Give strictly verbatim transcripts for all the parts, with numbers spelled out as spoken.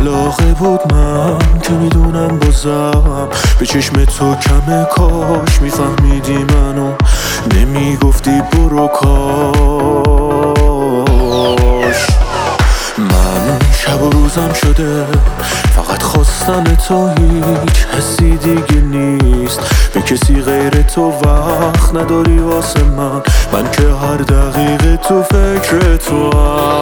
علاقه بود من که میدونم بازم به چشم تو کمه، کاش میفهمیدی منو نمیگفتی برو کاش. من شب و روزم شده فقط خواستن تو، هیچ حسی دیگه نیست به کسی غیر تو، وقت نداری واسه من، من که هر دقیقه تو فکر تو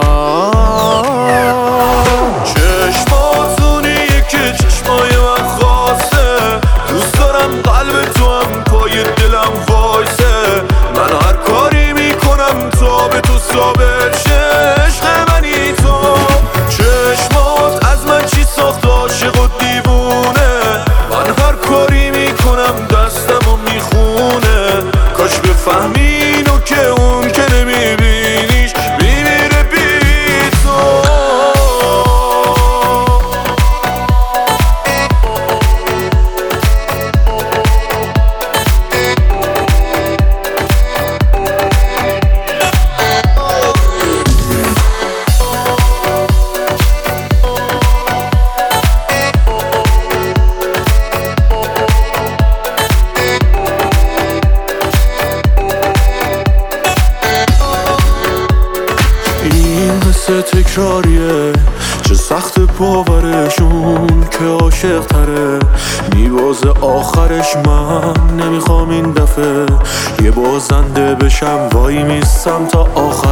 هم. چشماتونیه که چشمای من خواسته، دوست دارم قلب تو هم پای دلم وایسه، من هر کاری میکنم تا به تو ثابت شه عشق منی تو. چشمات از من چی ساخت عاشق و دیوونه، من هر کاری میکنم دستمو میخونه، کاش بفهمی اینو که اون که نمیبینیش میمیره بی تو. این قصه تکراریه، چه سخت باورشون که عاشق تره، میبازه آخرش، من نمیخوام این دفعه یه بازنده بشم، وای میستم تا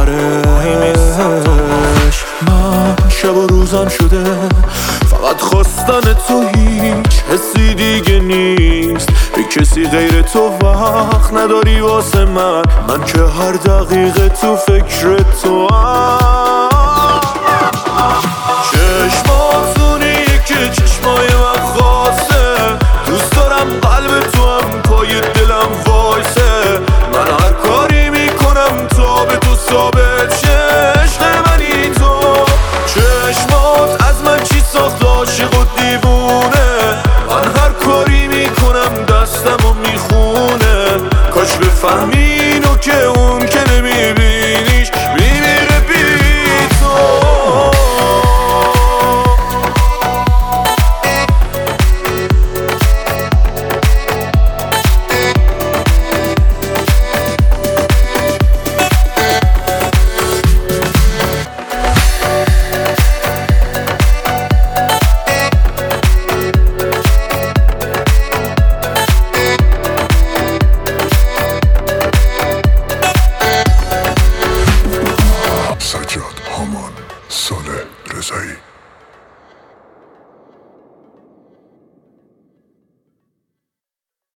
آخرش. من شب و روزم شده فقط خواستن تو، هیچ حسی دیگه نیست به کسی غیر تو، وقت نداری واسه من، من که هر دقیقه تو فکر تو هم. چشماتونیه که چشمای من خواسته، دوست دارم قلب تو هم پای دلم وایسه، من هر کاری میکنم تا به تو ثابت شه عشق منی تو. چشمات از من چی ساخت عاشق و دیوونه، من هر کاری میکنم دستمو میخونه، کاش بفهمی اینو که اون که نمیبینیش میمیره بی تو. سجاد هامان، صالح رضایی.